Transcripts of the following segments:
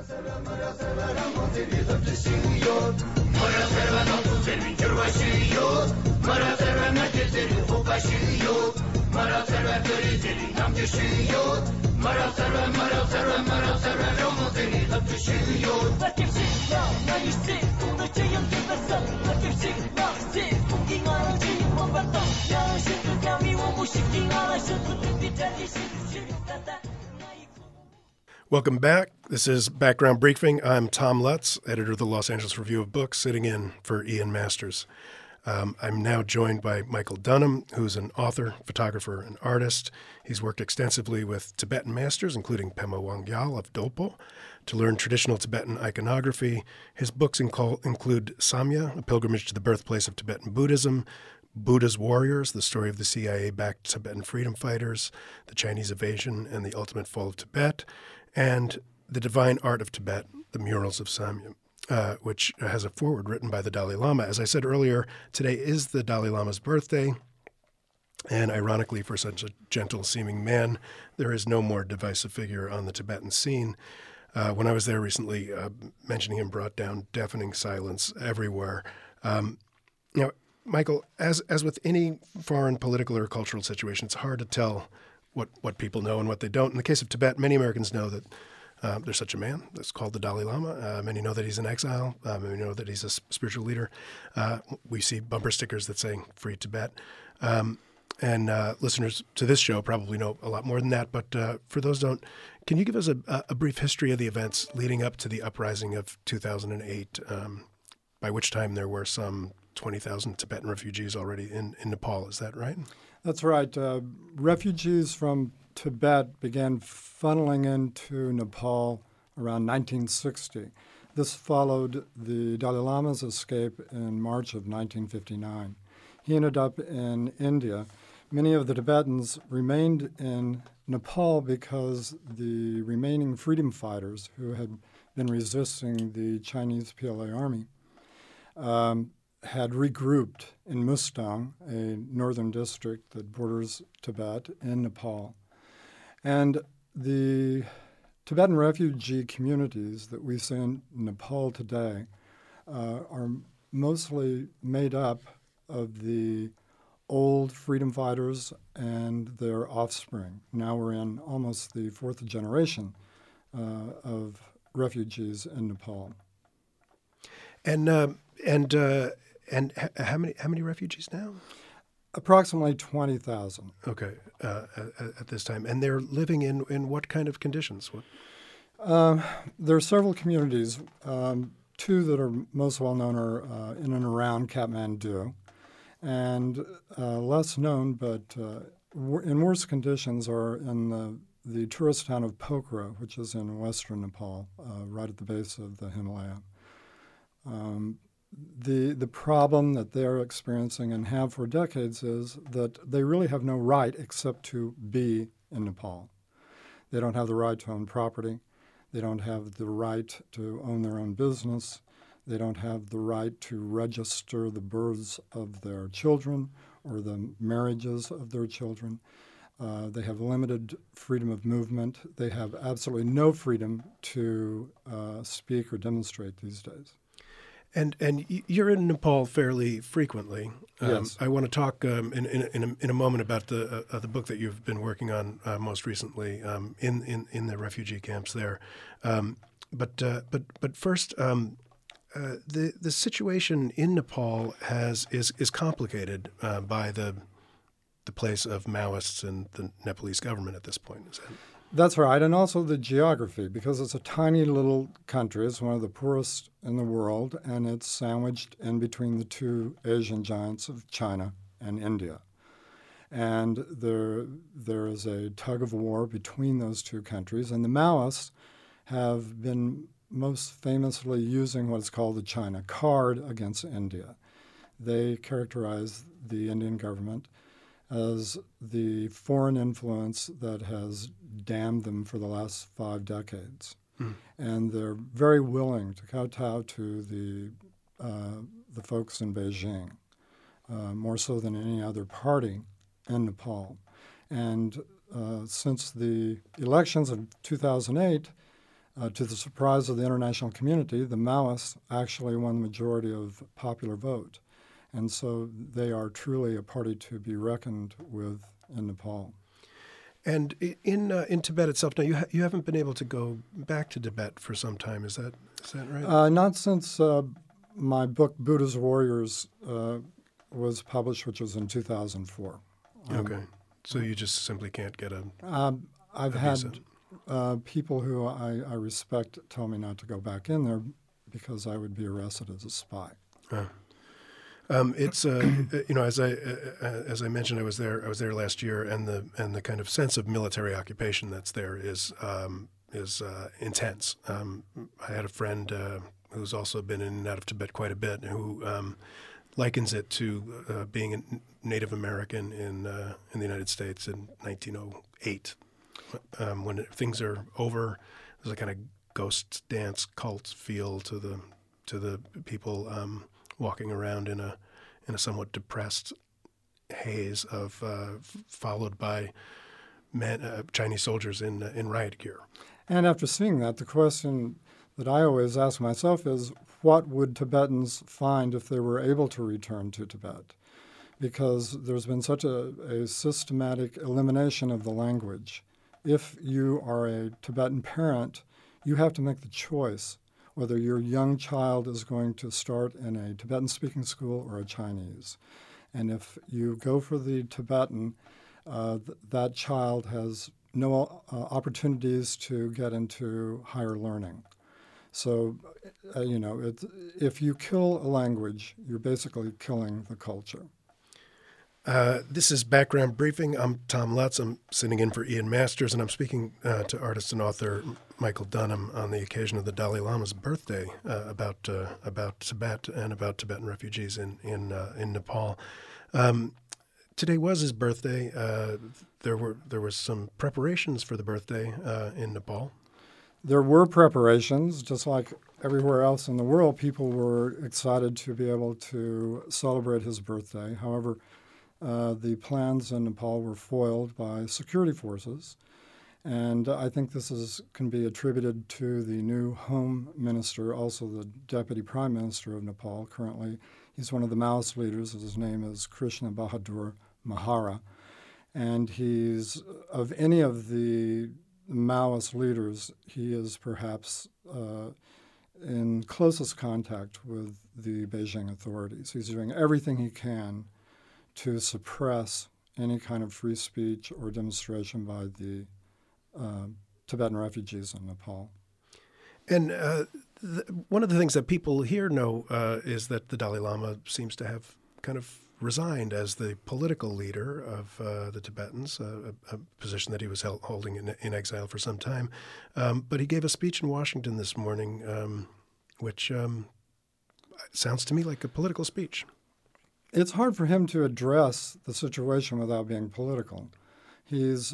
Welcome back. This is Background Briefing. I'm Tom Lutz, editor of the Los Angeles Review of Books, sitting in for Ian Masters. I'm now joined by Michael Dunham, who's an author, photographer, and artist. He's worked extensively with Tibetan masters, including Pema Wangyal of Dolpo, to learn traditional Tibetan iconography. His books include Samya, A Pilgrimage to the Birthplace of Tibetan Buddhism, Buddha's Warriors, the story of the CIA-backed Tibetan freedom fighters, the Chinese invasion, and the ultimate fall of Tibet, and The Divine Art of Tibet, The Murals of Samya, which has a foreword written by the Dalai Lama. As I said earlier, today is the Dalai Lama's birthday, and ironically, for such a gentle-seeming man, there is no more divisive figure on the Tibetan scene. When I was there recently, mentioning him brought down deafening silence everywhere. Michael, as with any foreign political or cultural situation, it's hard to tell what people know and what they don't. In the case of Tibet, many Americans know that there's such a man that's called the Dalai Lama. Many know that he's in exile. Many know that he's a spiritual leader. We see bumper stickers that say "Free Tibet." And listeners to this show probably know a lot more than that. But for those who don't, can you give us a brief history of the events leading up to the uprising of 2008, by which time there were some 20,000 Tibetan refugees already in Nepal? Is that right? That's right. Refugees from Tibet began funneling into Nepal around 1960. This followed the Dalai Lama's escape in March of 1959. He ended up in India. Many of the Tibetans remained in Nepal because the remaining freedom fighters who had been resisting the Chinese PLA army had regrouped in Mustang, a northern district that borders Tibet in Nepal. And the Tibetan refugee communities that we see in Nepal today are mostly made up of the old freedom fighters and their offspring. Now we're in almost the fourth generation of refugees in Nepal. And how many refugees now? Approximately 20,000. Okay, at this time. And they're living in what kind of conditions? There are several communities. Two that are most well known are in and around Kathmandu. And less known, but in worse conditions, are in the tourist town of Pokhara, which is in western Nepal, right at the base of the Himalaya. The problem that they're experiencing and have for decades is that they really have no right except to be in Nepal. They don't have the right to own property. They don't have the right to own their own business. They don't have the right to register the births of their children or the marriages of their children. They have limited freedom of movement. They have absolutely no freedom to speak or demonstrate these days. And you're in Nepal fairly frequently. Yes. I want to talk in a moment about the book that you've been working on most recently in the refugee camps there. But first, the situation in Nepal is complicated by the place of Maoists and the Nepalese government at this point. Is that? That's right, and also the geography, because it's a tiny little country. It's one of the poorest in the world, and it's sandwiched in between the two Asian giants of China and India. And there is a tug of war between those two countries, and the Maoists have been most famously using what is called the China card against India. They characterize the Indian government as the foreign influence that has damned them for the last 5 decades. And they're very willing to kowtow to the folks in Beijing, more so than any other party in Nepal. And since the elections of 2008, To the surprise of the international community, the Maoists actually won the majority of popular vote. And so they are truly a party to be reckoned with in Nepal. And in Tibet itself, now you haven't been able to go back to Tibet for some time. Is that right? Not since my book Buddha's Warriors was published, which was in 2004. Okay, so you just simply can't get a. I've had people who I respect tell me not to go back in there because I would be arrested as a spy. It's as I mentioned, I was there last year, and the kind of sense of military occupation that's there is intense. I had a friend who's also been in and out of Tibet quite a bit, who likens it to being a Native American in the United States in 1908, when things are over. There's a kind of ghost dance cult feel to the people walking around in a somewhat depressed haze of followed by Chinese soldiers in riot gear. And after seeing that, the question that I always ask myself is, what would Tibetans find if they were able to return to Tibet? Because there's been such a systematic elimination of the language. If you are a Tibetan parent, you have to make the choice whether your young child is going to start in a Tibetan-speaking school or a Chinese. And if you go for the Tibetan, that child has no opportunities to get into higher learning. So, if you kill a language, you're basically killing the culture. This is Background Briefing. I'm Tom Lutz. I'm sitting in for Ian Masters, and I'm speaking to artist and author Michael Dunham on the occasion of the Dalai Lama's birthday about Tibet and about Tibetan refugees in Nepal. Today was his birthday. There were some preparations for the birthday in Nepal. There were preparations, just like everywhere else in the world. People were excited to be able to celebrate his birthday. However, the plans in Nepal were foiled by security forces, and I think this can be attributed to the new Home Minister, also the Deputy Prime Minister of Nepal. Currently, he's one of the Maoist leaders. His name is Krishna Bahadur Mahara, and he's, of any of the Maoist leaders, he is perhaps in closest contact with the Beijing authorities. He's doing everything he can to suppress any kind of free speech or demonstration by the Tibetan refugees in Nepal. And one of the things that people here know is that the Dalai Lama seems to have kind of resigned as the political leader of the Tibetans, a position that he was holding in exile for some time. But he gave a speech in Washington this morning, which sounds to me like a political speech. It's hard for him to address the situation without being political. He is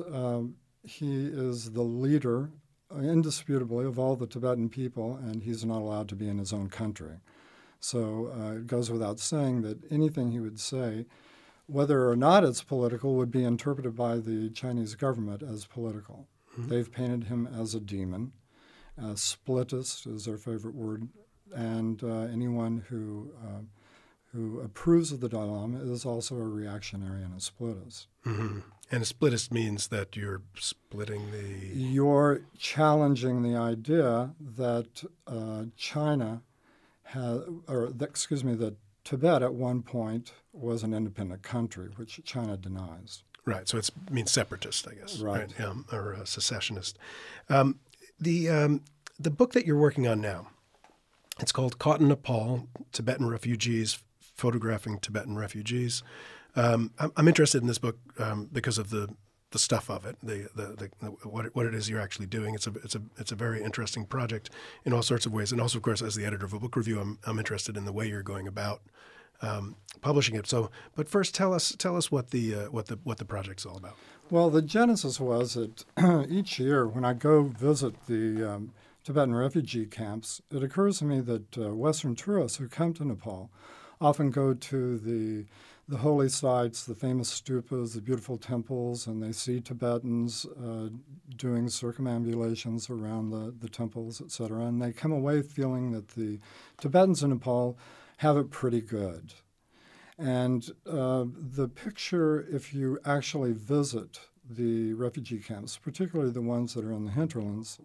the leader, indisputably, of all the Tibetan people, and he's not allowed to be in his own country. So it goes without saying that anything he would say, whether or not it's political, would be interpreted by the Chinese government as political. Mm-hmm. They've painted him as a demon. Splittist is their favorite word, and anyone who approves of the Dalai Lama is also a reactionary and a splittist. Mm-hmm. And a splittist means that you're splitting the... You're challenging the idea that that Tibet at one point was an independent country, which China denies. Right, so it means separatist, I guess. Right. Or secessionist. The book that you're working on now, it's called Caught in Nepal, Tibetan Refugees, Photographing Tibetan Refugees. I'm interested in this book because of the stuff of it, what it is you're actually doing. It's a very interesting project in all sorts of ways, and also, of course, as the editor of a book review, I'm interested in the way you're going about publishing it. So, but first, tell us what the project's all about. Well, the genesis was that each year when I go visit the Tibetan refugee camps, it occurs to me that Western tourists who come to Nepal often go to the the holy sites, the famous stupas, the beautiful temples, and they see Tibetans doing circumambulations around the temples, etc. And they come away feeling that the Tibetans in Nepal have it pretty good. And the picture, if you actually visit the refugee camps, particularly the ones that are in the hinterlands,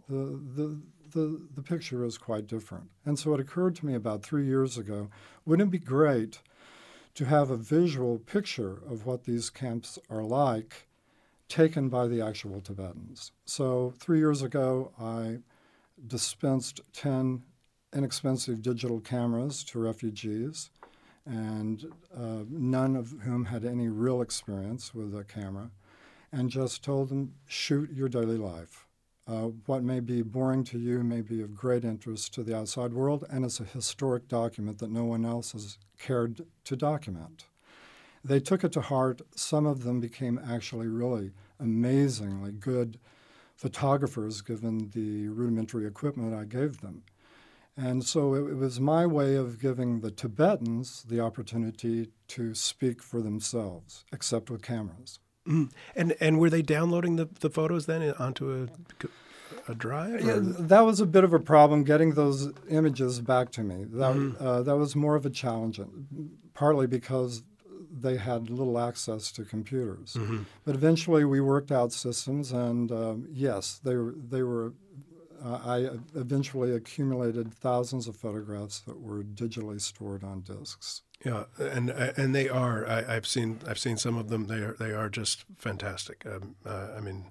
the picture is quite different. And so it occurred to me about 3 years ago, wouldn't it be great to have a visual picture of what these camps are like taken by the actual Tibetans? So 3 years ago, I dispensed 10 inexpensive digital cameras to refugees, and none of whom had any real experience with a camera, and just told them, shoot your daily life. What may be boring to you may be of great interest to the outside world, and it's a historic document that no one else has cared to document. They took it to heart. Some of them became actually really amazingly good photographers, given the rudimentary equipment I gave them. And so it was my way of giving the Tibetans the opportunity to speak for themselves, except with cameras. Mm. And were they downloading the photos then onto a drive? Yeah, that was a bit of a problem, getting those images back to me. That was more of a challenge, partly because they had little access to computers. Mm-hmm. But eventually we worked out systems, and yes, they were. I eventually accumulated thousands of photographs that were digitally stored on disks. Yeah, and they are. I've seen some of them. They are just fantastic. I mean,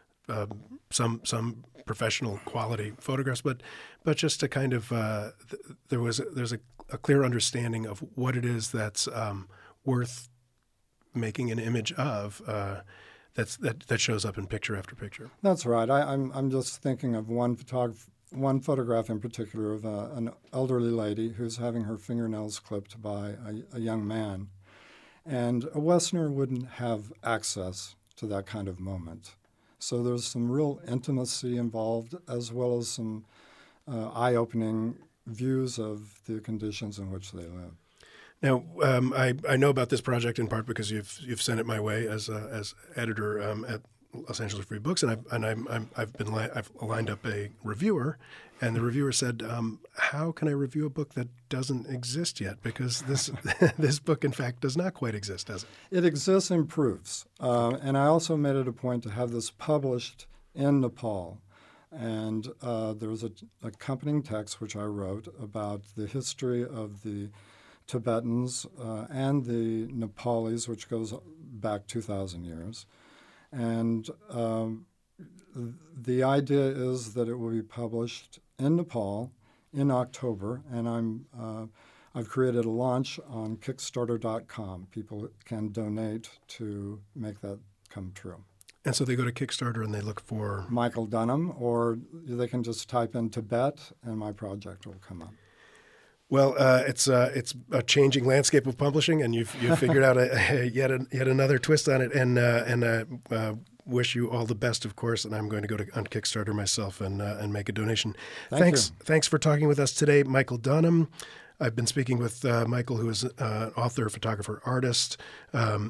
some professional quality photographs, but just a kind of there's a clear understanding of what it is that's worth making an image of. That shows up in picture after picture. That's right. I'm just thinking of one photograph in particular of an elderly lady who's having her fingernails clipped by a young man. And a Westerner wouldn't have access to that kind of moment. So there's some real intimacy involved, as well as some eye-opening views of the conditions in which they live. Now, I know about this project in part because you've sent it my way as editor at Los Angeles Free Books, and I've lined up a reviewer, and the reviewer said, "How can I review a book that doesn't exist yet? Because this this book, in fact, does not quite exist, does it?" It exists in proofs, and I also made it a point to have this published in Nepal. And there was an accompanying text which I wrote about the history of the Tibetans and the Nepalis, which goes back 2,000 years. And the idea is that it will be published in Nepal in October, and I've created a launch on Kickstarter.com. People can donate to make that come true. And so they go to Kickstarter and they look for Michael Dunham, or they can just type in Tibet and my project will come up. Well, it's a changing landscape of publishing, and you've figured out yet another twist on it. And wish you all the best, of course. And I'm going to go on Kickstarter myself and make a donation. Thanks for talking with us today, Michael Dunham. I've been speaking with Michael, who is an author, photographer, artist, and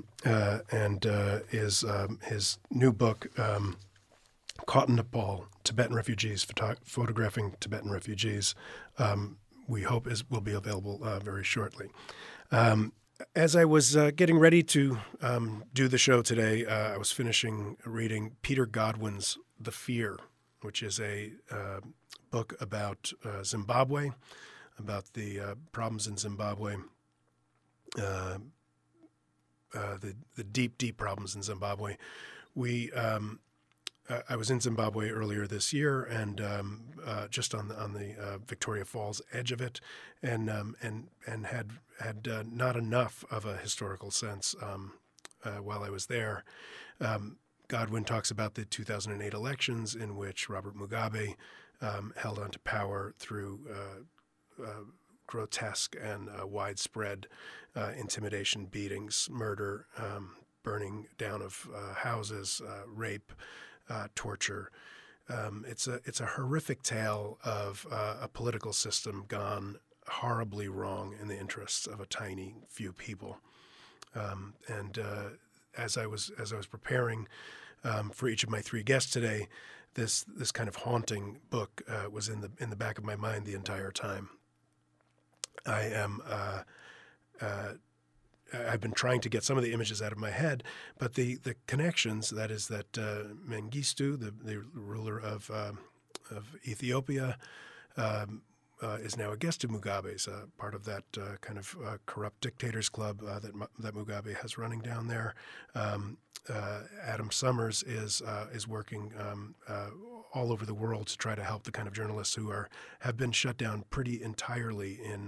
his new book, Caught in Nepal: Tibetan Refugees, Photographing Tibetan Refugees. We hope will be available very shortly. As I was getting ready to do the show today, I was finishing reading Peter Godwin's The Fear, which is a book about Zimbabwe, about the problems in Zimbabwe, the deep, deep problems in Zimbabwe. I was in Zimbabwe earlier this year, and just on the Victoria Falls edge of it, and had not enough of a historical sense while I was there. Godwin talks about the 2008 elections, in which Robert Mugabe held onto power through grotesque and widespread intimidation, beatings, murder, burning down of houses, rape. Torture. It's a horrific tale of a political system gone horribly wrong in the interests of a tiny few people. As I was preparing for each of my three guests today, this kind of haunting book was in the back of my mind the entire time. I've been trying to get some of the images out of my head, but the connections, that is that Mengistu, the ruler of Ethiopia, is now a guest of Mugabe's, part of that kind of corrupt dictators club that Mugabe has running down there. Adam Summers is working all over the world to try to help the kind of journalists who have been shut down pretty entirely in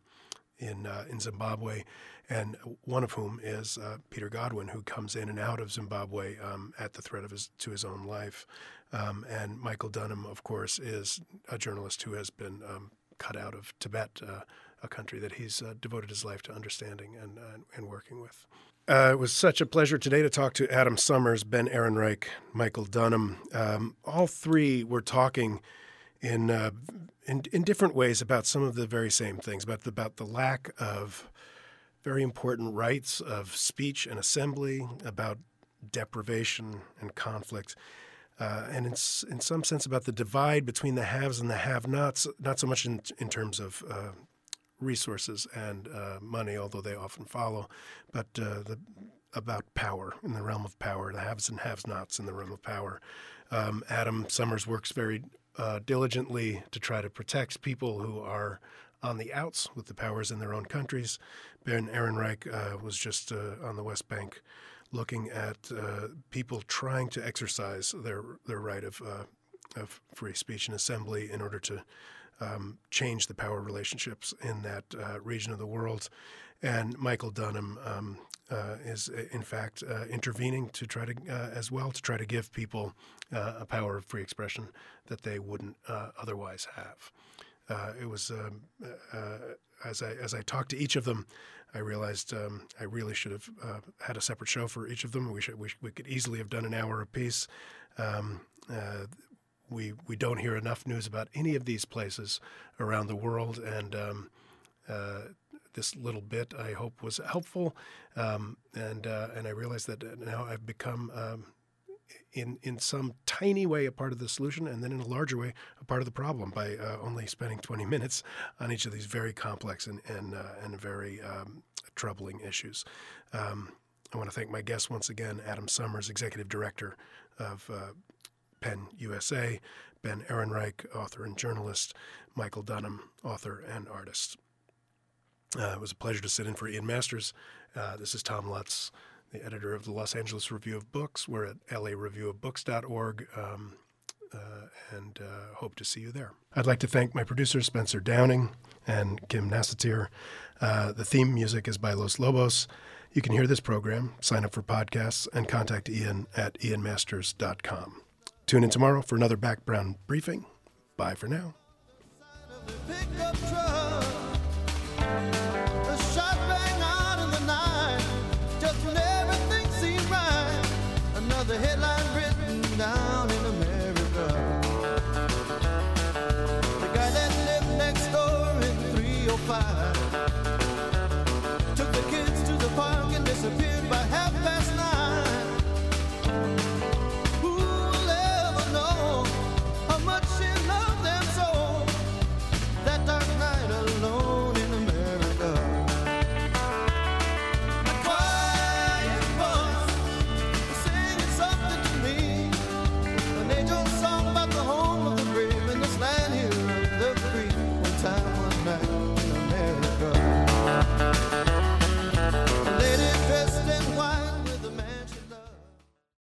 Zimbabwe, and one of whom is Peter Godwin, who comes in and out of Zimbabwe at the threat of his own life. And Michael Dunham, of course, is a journalist who has been cut out of Tibet, a country that he's devoted his life to understanding and working with. It was such a pleasure today to talk to Adam Summers, Ben Ehrenreich, Michael Dunham. All three were talking in different ways about some of the very same things, about the lack of very important rights of speech and assembly, about deprivation and conflict, and in some sense about the divide between the haves and the have-nots, not so much in terms of resources and money, although they often follow, but about power, in the realm of power, the haves and have-nots in the realm of power. Adam Summers works very diligently to try to protect people who are on the outs with the powers in their own countries. Ben Ehrenreich was just on the West Bank looking at people trying to exercise their right of free speech and assembly in order to change the power relationships in that region of the world. And Michael Dunham is, in fact, intervening to try to give people a power of free expression that they wouldn't otherwise have. It was as I talked to each of them, I realized I really should have had a separate show for each of them. We could easily have done an hour apiece. We don't hear enough news about any of these places around the world, and this little bit I hope was helpful. And I realize that now I've become in some tiny way a part of the solution, and then in a larger way a part of the problem by only spending 20 minutes on each of these very complex and very troubling issues. I want to thank my guest once again, Adam Summers, Executive Director of PEN USA, Ben Ehrenreich, author and journalist, Michael Dunham, author and artist. It was a pleasure to sit in for Ian Masters. This is Tom Lutz, the editor of the Los Angeles Review of Books. We're at lareviewofbooks.org and hope to see you there. I'd like to thank my producers, Spencer Downing and Kim Nassatir. The theme music is by Los Lobos. You can hear this program, sign up for podcasts, and contact Ian at ianmasters.com. Tune in tomorrow for another background briefing. Bye for now. A shot rang out in the night, just when everything